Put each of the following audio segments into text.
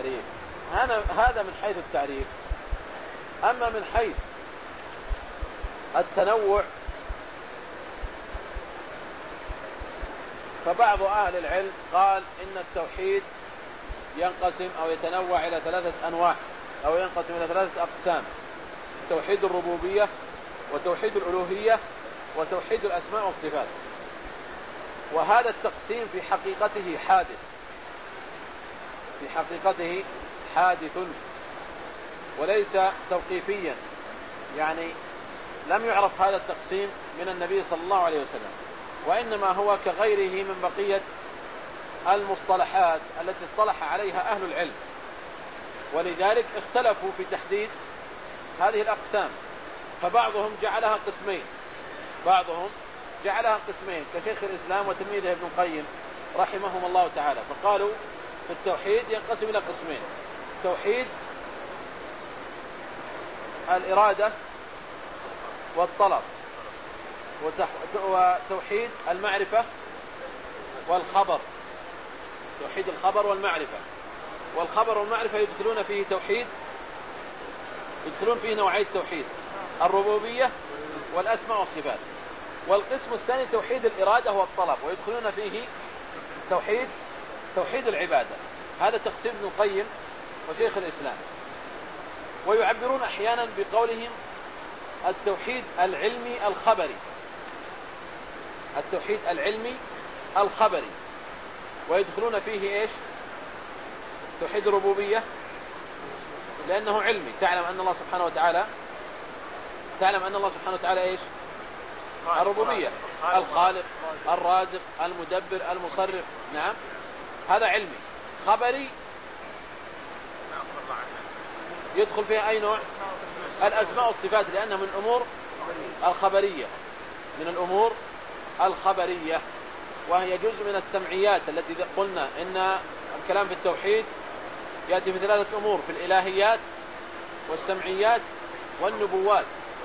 التعريف. هذا من حيث التعريف. أما من حيث التنوع فبعض أهل العلم قال إن التوحيد ينقسم أو يتنوع إلى 3 أنواع، أو ينقسم إلى 3 أقسام: توحيد الربوبية، وتوحيد الألوهية، وتوحيد الأسماء والصفات. وهذا التقسيم في حقيقته حادث وليس توقيفيا، يعني لم يعرف هذا التقسيم من النبي صلى الله عليه وسلم، وإنما هو كغيره من بقية المصطلحات التي اصطلح عليها أهل العلم، ولذلك اختلفوا في تحديد هذه الأقسام. فبعضهم جعلها قسمين كشيخ الإسلام وتلميذه ابن القيم رحمهم الله تعالى، فقالوا في التوحيد ينقسم إلى قسمين: توحيد الإرادة والطلب، وتوحيد المعرفة والخبر. توحيد الخبر والمعرفة، والخبر والمعرفة يدخلون فيه نوعي التوحيد: الربوبية والأسماء والصفات. والقسم الثاني توحيد الإرادة والطلب، ويدخلون فيه توحيد العبادة. هذا تقسيم ابن القيم وشيخ الإسلام. ويعبرون أحيانا بقولهم التوحيد العلمي الخبري، ويدخلون فيه إيش؟ توحيد الربوبية لأنه علمي، تعلم أن الله سبحانه وتعالى إيش؟ الربوبية: الخالق، الرازق، المدبر، المصرف. نعم، هذا علمي. خبري يدخل فيها أي نوع؟ الأسماء والصفات، لأنها من الأمور الخبرية، وهي جزء من السمعيات التي قلنا إن الكلام في التوحيد يأتي في 3 أمور: في الإلهيات والسمعيات والنبوات.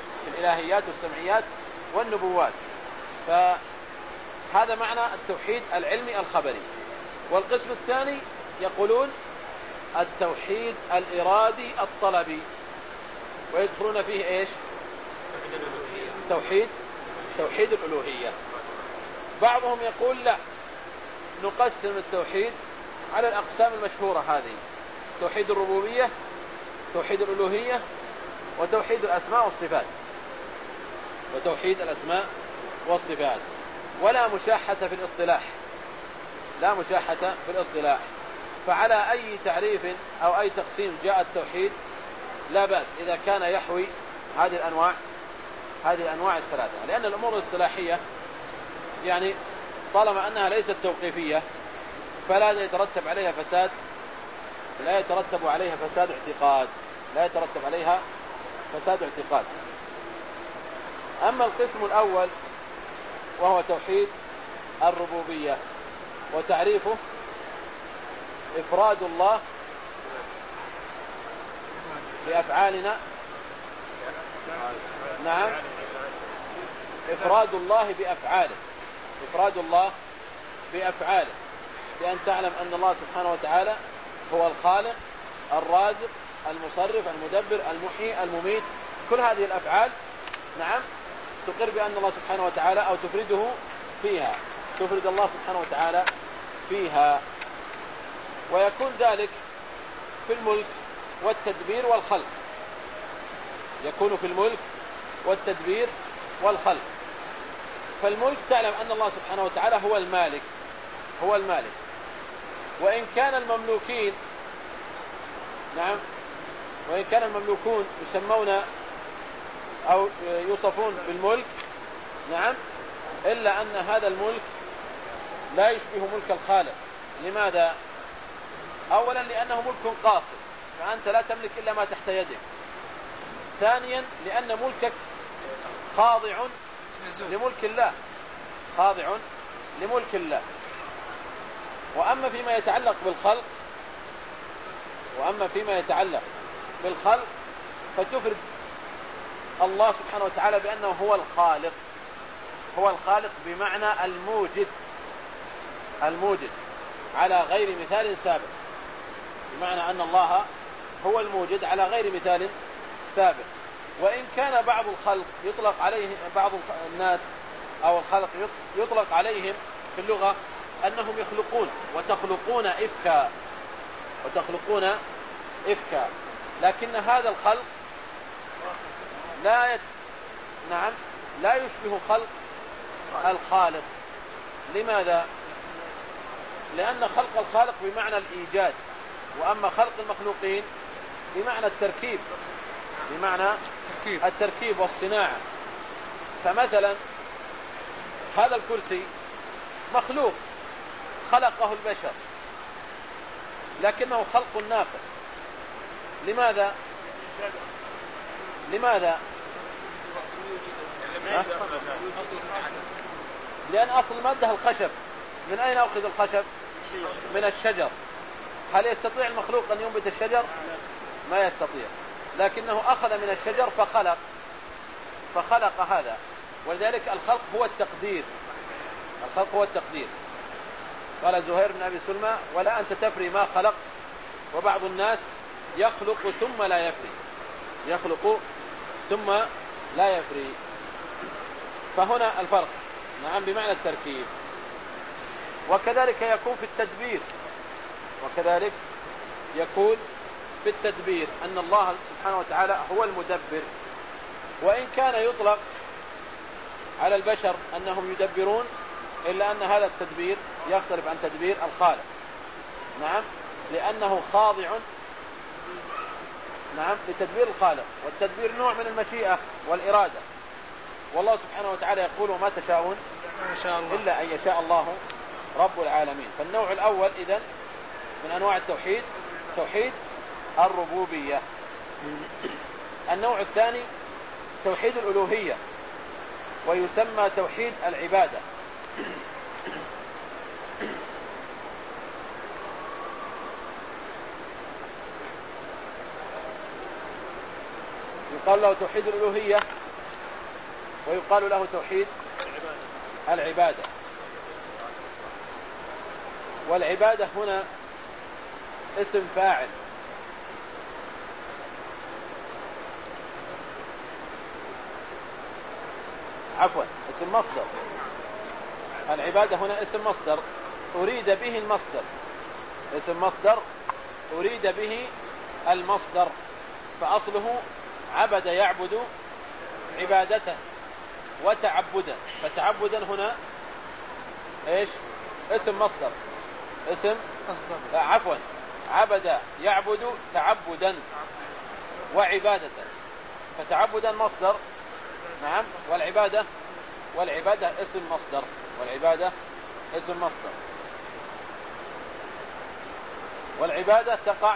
فهذا معنى التوحيد العلمي الخبري. والقسم الثاني يقولون التوحيد الإرادي الطلبي، ويدخلون فيه إيش؟ توحيد الألوهية. بعضهم يقول لا، نقسم التوحيد على الأقسام المشهورة هذه: توحيد الربوبية، توحيد الألوهية، وتوحيد الأسماء والصفات. ولا مشاحة في الإصطلاح. فعلى أي تعريف أو أي تقسيم جاء التوحيد لا بأس إذا كان يحوي هذه الأنواع الثلاثة، لأن الأمور الاصطلاحية يعني طالما أنها ليست توقيفية فلا يترتب عليها فساد اعتقاد. أما القسم الأول وهو توحيد الربوبية، وتعريفه إفراد الله بأفعالنا. نعم، إفراد الله بأفعاله، بأن تعلم أن الله سبحانه وتعالى هو الخالق، الرازق، المصرف، المدبر، المحيي، المميت. كل هذه الأفعال نعم تقر بأن الله سبحانه وتعالى أو تفرد الله سبحانه وتعالى فيها. ويكون ذلك في الملك والتدبير والخلق. فالملك تعلم أن الله سبحانه وتعالى هو المالك. وإن كان المملوكون يسمون أو يوصفون بالملك، نعم، إلا أن هذا الملك لا يشبه ملك الخالق. لماذا؟ أولا لأنه ملك قاصر، فأنت لا تملك إلا ما تحت يدك. ثانيا لأن ملكك خاضع لملك الله. وأما فيما يتعلق بالخلق فتفرد الله سبحانه وتعالى بأنه هو الخالق بمعنى الموجد على غير مثال سابق. بمعنى أن الله هو الموجد على غير مثال سابق. وإن كان بعض الخلق يطلق عليه، بعض الناس أو الخلق يطلق عليهم في اللغة أنهم يخلقون وتخلقون إفكا، لكن هذا الخلق لا يشبه خلق الخالق. لماذا؟ لأن خلق الخالق بمعنى الإيجاد، وأما خلق المخلوقين بمعنى التركيب، بمعنى التركيب والصناعة. فمثلا هذا الكرسي مخلوق خلقه البشر، لكنه خلق ناقص. لماذا؟ لأن أصل المادة الخشب. من أين أخذ الخشب؟ من الشجر. هل يستطيع المخلوق أن ينبت الشجر؟ ما يستطيع، لكنه أخذ من الشجر فخلق هذا. ولذلك الخلق هو التقدير. قال زهير بن أبي سلمى: ولا أنت تفري ما خلق. وبعض الناس يخلق ثم لا يفري. فهنا الفرق بمعنى التركيب. وكذلك يكون في التدبير أن الله سبحانه وتعالى هو المدبر. وإن كان يطلق على البشر أنهم يدبرون، إلا أن هذا التدبير يختلف عن تدبير الخالق. لأنه خاضع لتدبير الخالق. والتدبير نوع من المشيئة والإرادة. والله سبحانه وتعالى يقول: وما تشاءون إلا أن يشاء الله رب العالمين. فالنوع الأول إذن من أنواع التوحيد توحيد الربوبية. النوع الثاني توحيد الألوهية، ويسمى توحيد العبادة. يقال له توحيد الألوهية، ويقال له توحيد العبادة. والعبادة هنا اسم فاعل، اسم مصدر. العبادة هنا اسم مصدر أريد به المصدر، اسم مصدر أريد به المصدر. فأصله عبد يعبد عبادة وتعبدا. فتعبدا هنا ايش؟ اسم مصدر. عبد يعبد تعبدا وعبادة. فتعبدا مصدر، والعبادة اسم مصدر. والعبادة تقع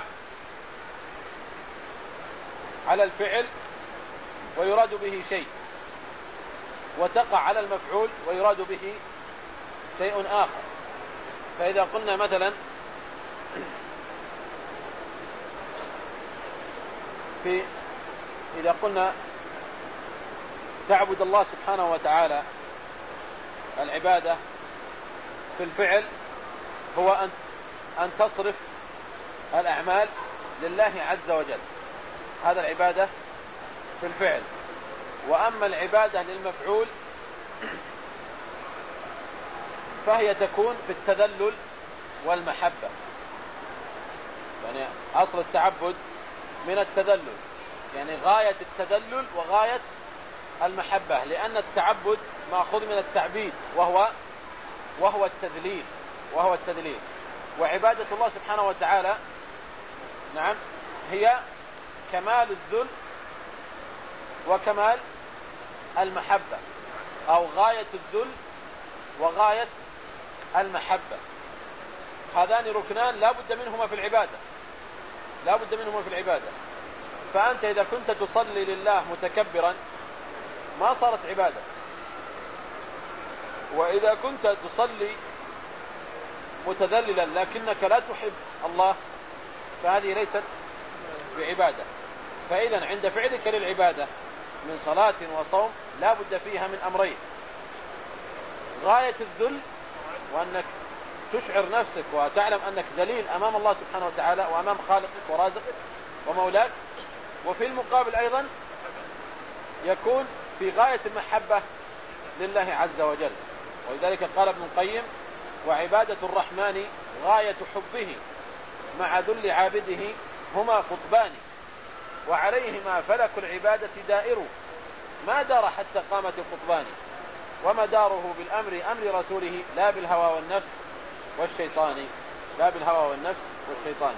على الفعل ويراد به شيء، وتقع على المفعول ويراد به شيء آخر. فإذا قلنا مثلا إذا قلنا تعبد الله سبحانه وتعالى، العبادة في الفعل هو أن تصرف الأعمال لله عز وجل. هذا العبادة في الفعل. وأما العبادة للمفعول فهي تكون في التذلل والمحبة. يعني أصل التعبد من التذلل، يعني غاية التذلل وغاية المحبة، لأن التعبد مأخوذ من التعبيد وهو التذليل. وعبادة الله سبحانه وتعالى هي كمال الذل وكمال المحبة، أو غاية الذل وغاية المحبة. هذان ركنان لا بد منهما في العبادة. فأنت إذا كنت تصلي لله متكبرا ما صارت عبادة، وإذا كنت تصلي متذللا لكنك لا تحب الله فهذه ليست بعبادة. فإذا عند فعلك للعبادة من صلاة وصوم لا بد فيها من أمرين: غاية الذل، وأنك تشعر نفسك وتعلم أنك ذليل أمام الله سبحانه وتعالى وأمام خالقك ورازقك ومولاك، وفي المقابل أيضا يكون في غاية المحبة لله عز وجل. ولذلك قال ابن القيم: وعبادة الرحمن غاية حبه مع ذل عابده هما قطبان، وعليهما فلك العبادة دائر، ما دار حتى قامت القطبان، ومداره بالأمر أمر رسوله لا بالهوى والنفس والشيطان، لا بالهوى والنفس والشيطان.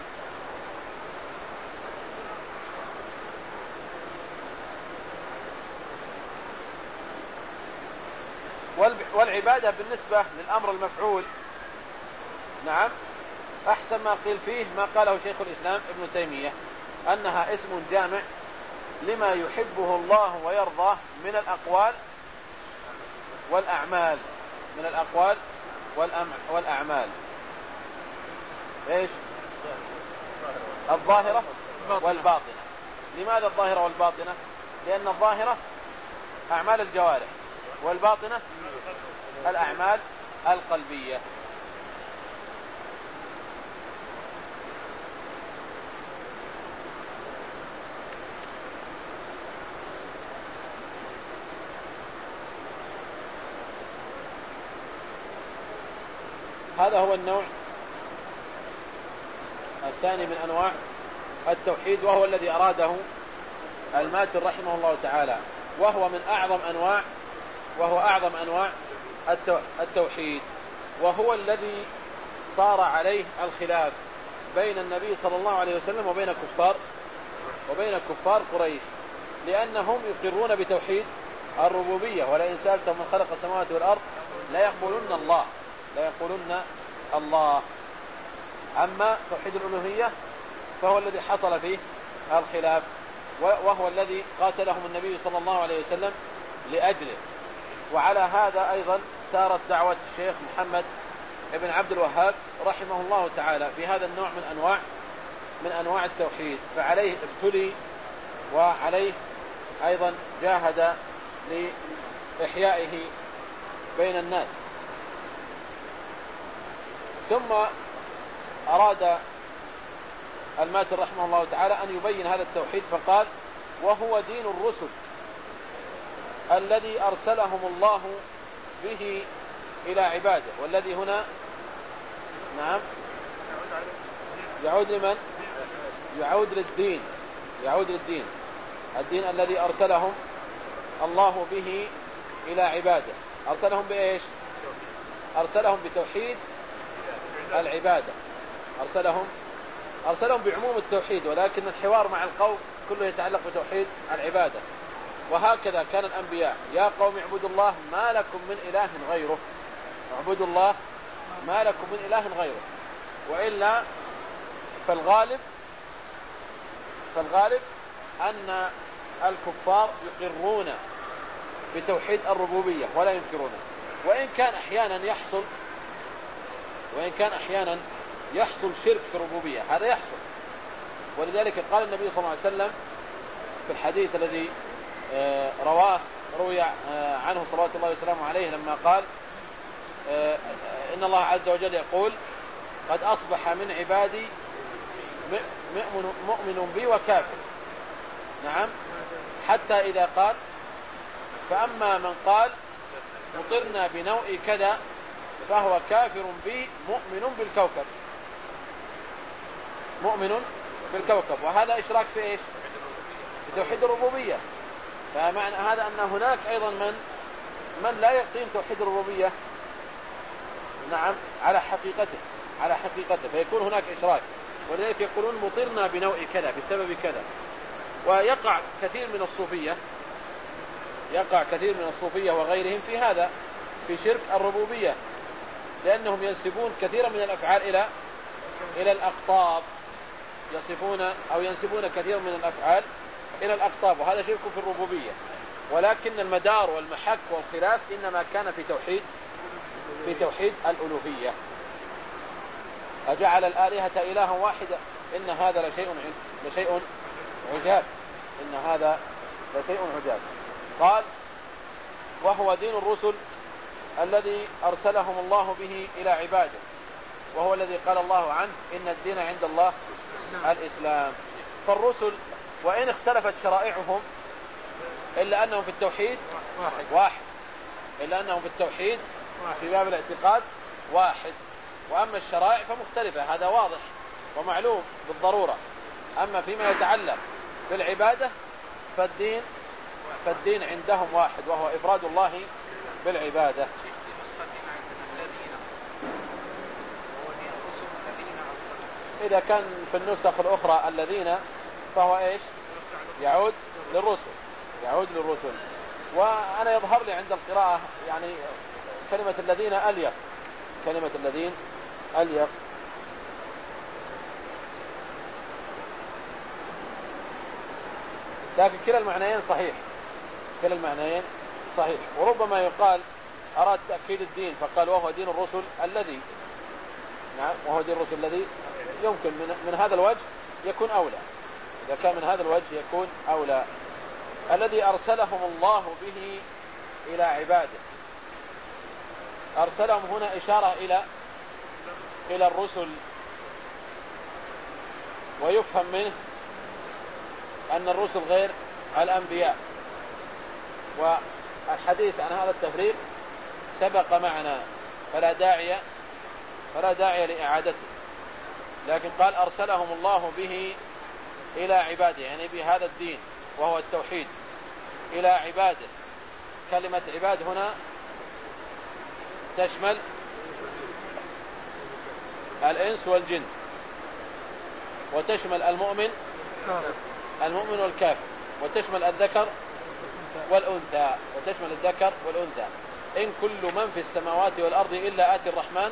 والعبادة بالنسبة للأمر المفعول، نعم، أحسن ما قيل فيه ما قاله شيخ الإسلام ابن تيمية، أنها اسم جامع لما يحبه الله ويرضاه من الأقوال والأعمال، من الأقوال والأعمال. إيش؟ الظاهرة والباطنة. لماذا الظاهرة والباطنة؟ لأن الظاهرة أعمال الجوارح، والباطنة الأعمال القلبية. هذا هو النوع الثاني من أنواع التوحيد، وهو الذي أراده الماتر رحمه الله تعالى، وهو أعظم أنواع التوحيد، وهو الذي صار عليه الخلاف بين النبي صلى الله عليه وسلم وبين كفار قريش، لأنهم يقرون بتوحيد الربوبية، ولئن سألتم من خلق السماوات والأرض لا يقولون الله. أما توحيد الألوهية فهو الذي حصل فيه الخلاف، وهو الذي قاتلهم النبي صلى الله عليه وسلم لأجله. وعلى هذا أيضا سارت دعوة الشيخ محمد ابن عبد الوهاب رحمه الله تعالى في هذا النوع من أنواع التوحيد، فعليه ابتلي وعليه أيضا جاهد لإحيائه بين الناس. ثم أراد الماتر رحمه الله تعالى أن يبين هذا التوحيد، فقال: وهو دين الرسل الذي أرسلهم الله به إلى عباده. والذي هنا نعم يعود لمن؟ يعود للدين الدين الذي أرسلهم الله به إلى عباده. أرسلهم بإيش؟ أرسلهم بتوحيد العبادة، أرسلهم بعموم التوحيد، ولكن الحوار مع القوم كله يتعلق بتوحيد العبادة. وهكذا كان الأنبياء: يا قوم اعبدوا الله ما لكم من إله غيره، اعبدوا الله ما لكم من إله غيره. وإلا فالغالب أن الكفار يقرون بتوحيد الربوبية ولا ينكرونه، وإن كان أحيانا يحصل شرك في الربوبية، هذا يحصل. ولذلك قال النبي صلى الله عليه وسلم في الحديث الذي روي عنه صلوات الله وسلامه عليه لما قال: إن الله عز وجل يقول: قد أصبح من عبادي مؤمن بي وكافر. نعم، حتى إذا قال: فأما من قال مطرنا بنوء كذا فهو كافر بي مؤمن بالكوكب. وهذا إشراك في إيش؟ في توحيد الربوبية. فمعنى هذا أن هناك أيضا من لا يقيم توحيد الربوبية نعم على حقيقته فيكون هناك إشراك. ولذلك يقولون مطرنا بنوء كذا بسبب كذا. ويقع كثير من الصوفية وغيرهم في هذا، في شرك الربوبية، لأنهم ينسبون كثيرا من الأفعال إلى الأقطاب، ينسبون كثيرا من الأفعال إلى الأقطاب، وهذا شرك في الربوبية. ولكن المدار والمحك والخلاف إنما كان في توحيد الألوهية. أجعل الآلهة إلها واحدة إن هذا لشيء عجاب. قال: وهو دين الرسل الذي أرسلهم الله به إلى عباده. وهو الذي قال الله عنه إن الدين عند الله الإسلام. فالرسل وإن اختلفت شرائعهم إلا أنهم في التوحيد واحد، إلا أنهم في التوحيد في باب الاعتقاد واحد، وأما الشرائع فمختلفة، هذا واضح ومعلوم بالضرورة. أما فيما يتعلق بالعبادة فالدين عندهم واحد، وهو إفراد الله بالعبادة. إذا كان في النسخ الأخرى الذين فهو إيش؟ يعود للرسل. وأنا يظهر لي عند القراءة يعني كلمة الذين أليق. لكن كلا المعنيين صحيح. وربما يقال أراد تأكيد الدين فقال وهو دين الرسل الذي، نعم، وهو دين الرسل الذي يمكن من هذا الوجه يكون أولى. إذا كان من هذا الوجه يكون أولى. الذي أرسلهم الله به إلى عباده، أرسلهم هنا إشارة إلى الرسل، ويفهم منه أن الرسل غير الأنبياء. والحديث عن هذا التفريق سبق معنا فلا داعي لإعادته. لكن قال أرسلهم الله به إلى عباده، يعني بهذا الدين وهو التوحيد إلى عباده. كلمة عباد هنا تشمل الإنس والجن، وتشمل المؤمن والكافر، وتشمل الذكر والأنثى. إن كل من في السماوات والأرض إلا آتي الرحمن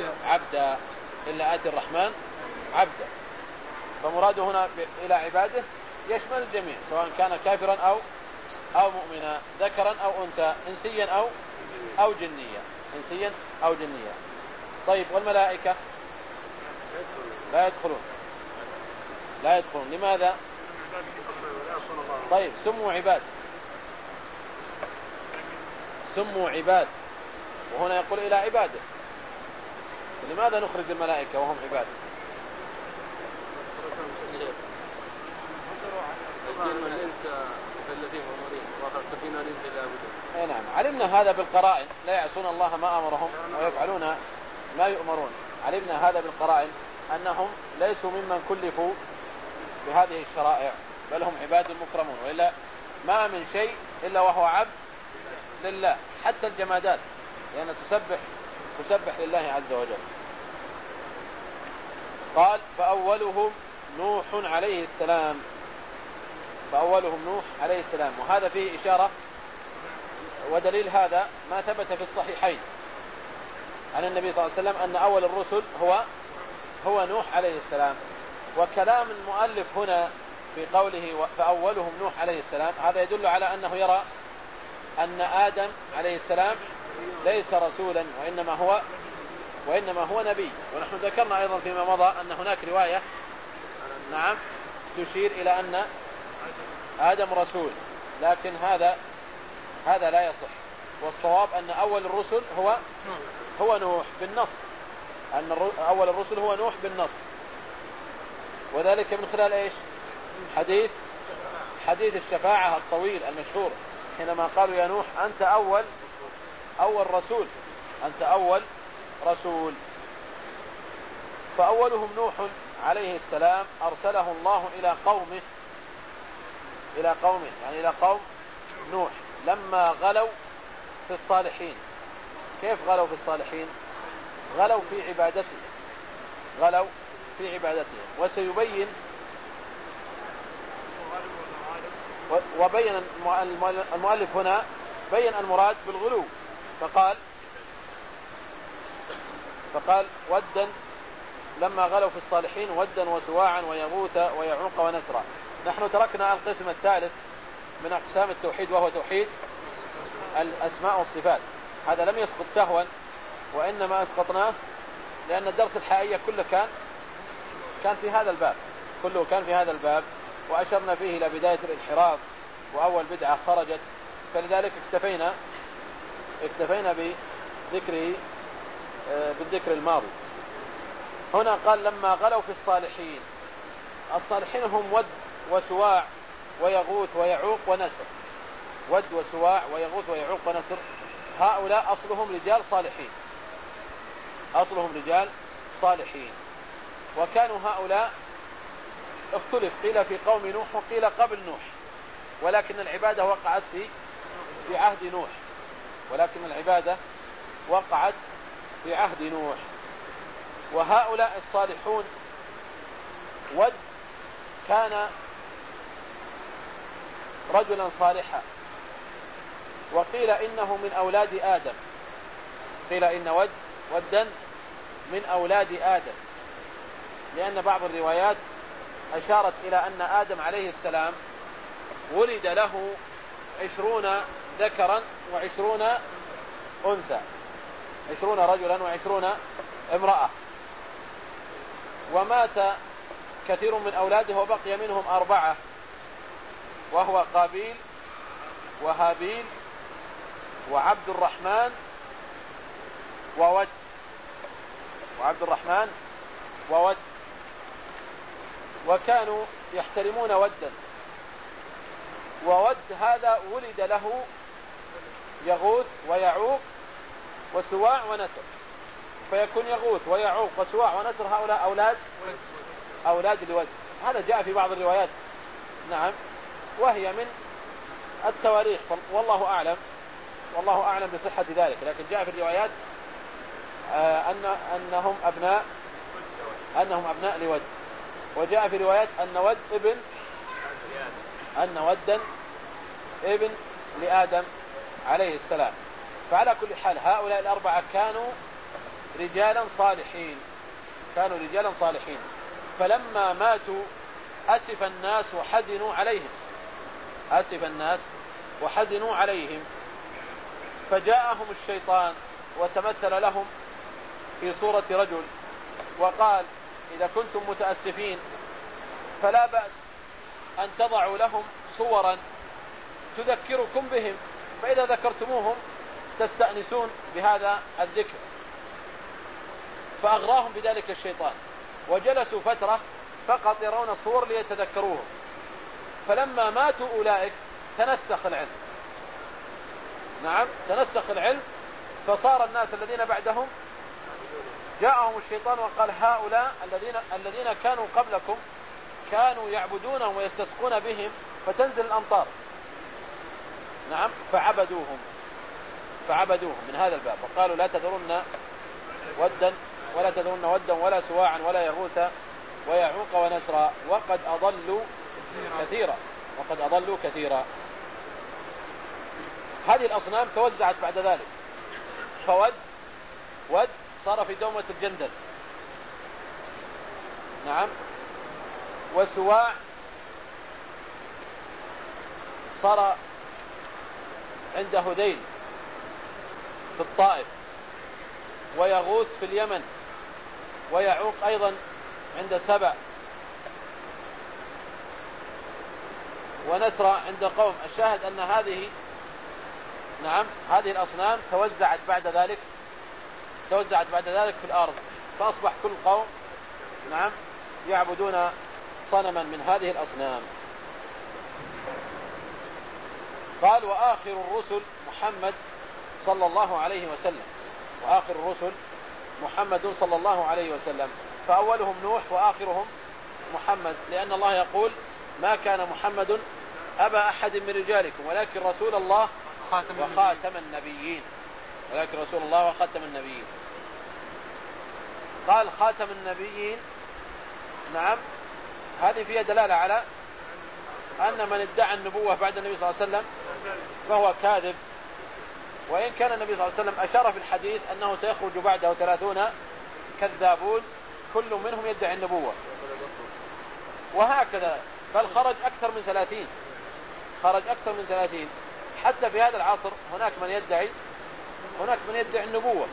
عبدا. فمراده هنا إلى عباده يشمل الجميع، سواء كان كافرا أو مؤمنا، ذكرا أو أنثى، إنسيا أو جنيا. طيب، والملائكة لا يدخلون. لماذا؟ طيب، سموا عباد، وهنا يقول إلى عباده. لماذا نخرج الملائكة وهم عباد؟ نعم، علمنا هذا بالقرائن، لا يعصون الله ما أمرهم ويفعلون ما يؤمرون. علمنا هذا بالقرائن أنهم ليسوا ممن كلفوا بهذه الشرائع، بل هم عباد مكرمون. وإلا ما من شيء إلا وهو عبد لله، حتى الجمادات لأن تسبح لله عز وجل. قال فأولهم نوح عليه السلام. وهذا فيه إشارة، ودليل هذا ما ثبت في الصحيحين عن النبي صلى الله عليه وسلم أن أول الرسل هو نوح عليه السلام. وكلام المؤلف هنا في قوله فأولهم نوح عليه السلام، هذا يدل على أنه يرى أن آدم عليه السلام ليس رسولا وإنما هو نبي. ونحن ذكرنا أيضا فيما مضى أن هناك رواية نعم تشير إلى أن آدم رسول، لكن هذا لا يصح. والصواب أن أول الرسل هو نوح بالنص، أن أول الرسل هو نوح بالنص. وذلك من خلال إيش؟ حديث الشفاعة الطويل المشهور، حينما قالوا يا نوح أنت أول رسول. فأولهم نوح عليه السلام أرسله الله إلى قومه، يعني إلى قوم نوح لما غلوا في الصالحين. كيف غلوا في الصالحين؟ غلوا في عبادته. وسيبين وبين المؤلف هنا بين المراد بالغلو، فقال ودا لما غلوا في الصالحين ودا وسواعا ويغوث ويعوق ونسرا. نحن تركنا القسم الثالث من أقسام التوحيد، وهو توحيد الأسماء والصفات. هذا لم يسقط سهوا، وإنما أسقطناه لأن الدرس الحقيقي كله كان في هذا الباب، وأشرنا فيه إلى بداية الانحراف وأول بدعة خرجت، فلذلك اكتفينا بذكره بالذكر الماضي. هنا قال لما غلوا في الصالحين. الصالحين هم ود وسواع ويغوث ويعوق ونسر. ود وسواع ويغوث ويعوق ونسر، هؤلاء أصلهم رجال صالحين، أصلهم رجال صالحين. وكانوا هؤلاء اختلف، قيل في قوم نوح وقيل قبل نوح، ولكن العبادة وقعت في عهد نوح، ولكن العبادة وقعت في عهد نوح. وهؤلاء الصالحون ود كان رجلا صالحا، وقيل إنه من أولاد آدم، قيل إن ودا من أولاد آدم، لأن بعض الروايات أشارت إلى أن آدم عليه السلام ولد له 20 ذكرا و20 أنثى، 20 رجلا و20 امرأة، ومات كثير من أولاده وبقي منهم 4، وهو قابيل وهابيل وعبد الرحمن وود، وعبد الرحمن وود. وكانوا يحترمون ودا، وود هذا ولد له يغوث ويعوق وسواع ونسر، فيكون يغوث ويعوق وسواع ونسر هؤلاء أولاد لود. هذا جاء في بعض الروايات، نعم، وهي من التواريخ، والله أعلم بصحة ذلك، لكن جاء في الروايات أنهم أبناء لود. وجاء في روايات أن ودا ابن لآدم عليه السلام. فعلى كل حال هؤلاء الأربعة كانوا رجالا صالحين، فلما ماتوا أسف الناس وحزنوا عليهم، فجاءهم الشيطان وتمثل لهم في صورة رجل وقال: إذا كنتم متأسفين فلا بأس أن تضعوا لهم صورا تذكركم بهم، فإذا ذكرتموهم تستأنسون بهذا الذكر. فأغراهم بذلك الشيطان، وجلسوا فترة فقط يرون الصور ليتذكروهم. فلما ماتوا أولئك تنسخ العلم، فصار الناس الذين بعدهم جاءهم الشيطان وقال: هؤلاء الذين كانوا قبلكم كانوا يعبدونهم ويستسقون بهم فتنزل الأمطار. نعم، فعبدوهم من هذا الباب، وقالوا: لا تذرن ودا ولا سواعا ولا يغوث ويعوق ونسرا وقد أضلوا كثيرا. هذه الأصنام توزعت بعد ذلك، فود صار في دومة الجندل، نعم، وسواع صار عند هذيل في الطائف، ويغوث في اليمن، ويعوق أيضا عند سبأ، ونسرى عند قوم. الشاهد أن هذه الأصنام توزعت بعد ذلك في الأرض، فأصبح كل قوم يعبدون صنما من هذه الأصنام. قال: وآخر الرسل محمد صلى الله عليه وسلم، فأولهم نوح وآخرهم محمد، لأن الله يقول: ما كان محمد أبا أحد من رجالكم ولكن رسول الله وخاتم النبيين. قال: خاتم النبيين، نعم، هذه فيها دلالة على أن من ادعى النبوة بعد النبي صلى الله عليه وسلم فهو كاذب، وإن كان النبي صلى الله عليه وسلم أشار في الحديث أنه سيخرج بعده 30 كذابون كل منهم يدعي النبوة، وهكذا، بل خرج أكثر من 30. حتى في هذا العصر هناك من يدعي النبوة.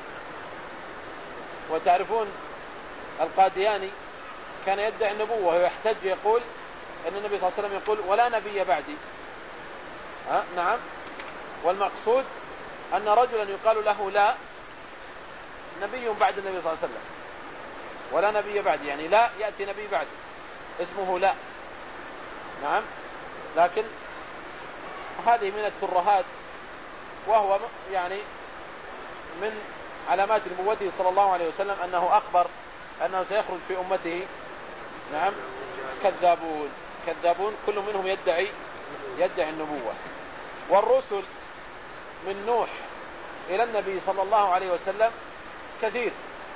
وتعرفون القادياني كان يدعي النبوة ويحتج، يقول أن النبي صلى الله عليه وسلم يقول: ولا نبي بعدي. نعم، والمقصود أن رجلا يقال له لا نبي بعد النبي صلى الله عليه وسلم، ولا نبي بعد، يعني لا يأتي نبي بعد اسمه لا. نعم. لكن هذه من الترهات، وهو يعني من علامات نبوته صلى الله عليه وسلم أنه أخبر أنه سيخرج في أمته نعم كذابون كل منهم يدعي النبوة. والرسل من نوح إلى النبي صلى الله عليه وسلم كثير،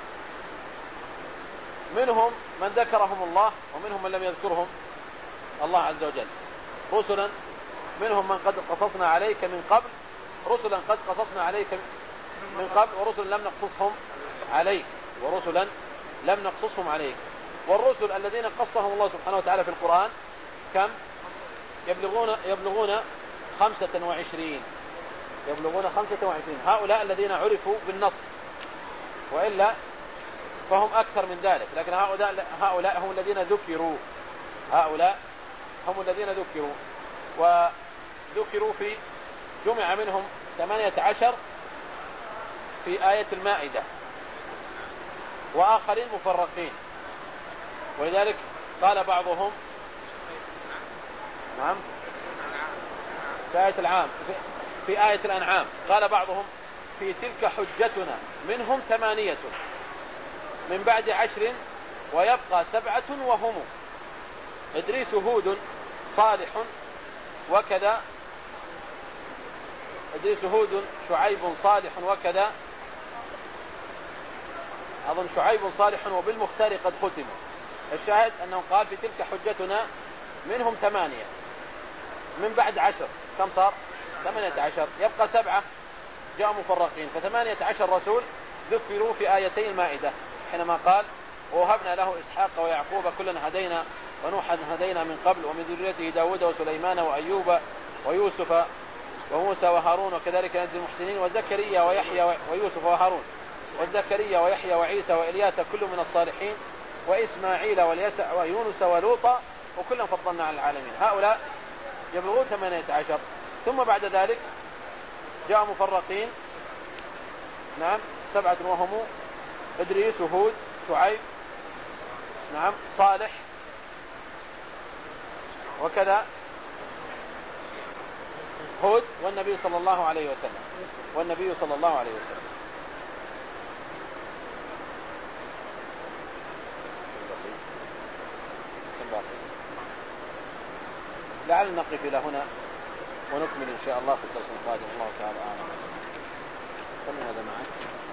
منهم من ذكرهم الله ومنهم من لم يذكرهم الله عز وجل. رسلا منهم من قد قصصنا عليك من قبل، رسلا قد قصصنا عليك من قبل، ورسلا لم نقصصهم عليك. والرسل الذين قصهم الله سبحانه وتعالى في القرآن كم؟ يبلغون 25. هؤلاء الذين عرفوا بالنص، وإلا فهم أكثر من ذلك، لكن هؤلاء هم الذين ذكروا. وذكروا في جمع منهم 18 في آية المائدة، وآخرين مفرقين. ولذلك قال بعضهم نعم في آية الأنعام قال بعضهم في تلك حجتنا منهم 8 من بعد 10 ويبقى 7 وهم إدريس هود صالح وكذا، شعيب صالح وكذا، أظن شعيب صالح وبالمختار قد ختموا. الشاهد أنه قال في تلك حجتنا منهم 8 من بعد 10 كم صار؟ 18. يبقى 7 جاء مفرقين، ف18 رسول ذكروا في آيتي المائدة حينما قال ووهبنا له إسحاق ويعقوب كلا هدينا ونوحا هدينا من قبل ومن ذريته داود وسليمان وأيوب ويوسف وموسى وهارون وكذلك نجزي المحسنين وزكريا ويحيى ويوسف وهارون وزكريا ويحيى وعيسى وإلياس كل من الصالحين وإسماعيل واليسع ويونس ولوطا وكلا فضلنا على العالمين. هؤلاء يبلغون 18. ثم بعد ذلك جاء مفرقين نعم 7 وهم إدريس هود شعيب نعم صالح وكذا هود والنبي صلى الله عليه وسلم. لعل نقف إلى هنا ونكمل إن شاء الله في الدرس القادم. الله تعالى أعلم. خلنا هذا معك.